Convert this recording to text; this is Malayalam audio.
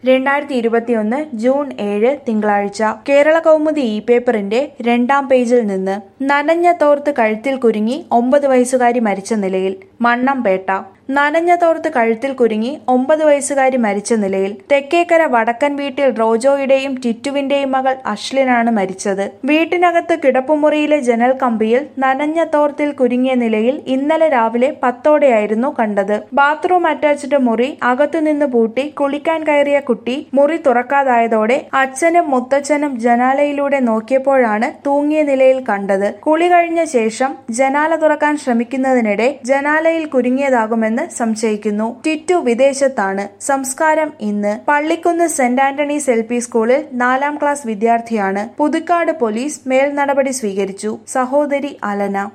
2021 ജൂൺ 7 തിങ്കളാഴ്ച കേരള കൗമുദി പേപ്പറിന്റെ 2-ാം പേജിൽ നിന്ന് നനഞ്ഞ തോർത്ത് കഴുത്തിൽ കുരുങ്ങി 9 വയസ്സുകാരി മരിച്ച നിലയിൽ. മണ്ണമ്പേട്ട നനഞ്ഞ തോർത്ത് കഴുത്തിൽ കുരുങ്ങി 9 വയസ്സുകാരി മരിച്ച നിലയിൽ. തെക്കേക്കര വടക്കൻ വീട്ടിൽ റോജോയുടെയും ടിറ്റുവിന്റെയും മകൾ അശ്ലിനാണ് മരിച്ചത്. വീട്ടിനകത്ത് കിടപ്പുമുറിയിലെ ജനൽ കമ്പിയിൽ നനഞ്ഞ തോർത്തിൽ കുരുങ്ങിയ നിലയിൽ ഇന്നലെ രാവിലെ 10ഓടെയായിരുന്നു കണ്ടത്. ബാത്റൂം അറ്റാച്ച്ഡ് മുറി അകത്തുനിന്ന് പൂട്ടി കുളിക്കാൻ കയറിയ കുട്ടി മുറി തുറക്കാതായതോടെ അച്ഛനും മുത്തച്ഛനും ജനാലയിലൂടെ നോക്കിയപ്പോഴാണ് തൂങ്ങിയ നിലയിൽ കണ്ടത്. കുളി കഴിഞ്ഞ ശേഷം ജനാല തുറക്കാൻ ശ്രമിക്കുന്നതിനിടെ ജനാലയിൽ കുരുങ്ങിയതാകുമെന്ന് സംശയിക്കുന്നു. ടിറ്റു വിദേശത്താണ്. സംസ്കാരം ഇന്ന്. പള്ളിക്കുന്ന് സെന്റ് ആന്റണീസ് LP സ്കൂളിൽ 4-ാം ക്ലാസ് വിദ്യാർത്ഥിയാണ്. പുതുക്കാട് പോലീസ് മേൽനടപടി സ്വീകരിച്ചു. സഹോദരി അലന.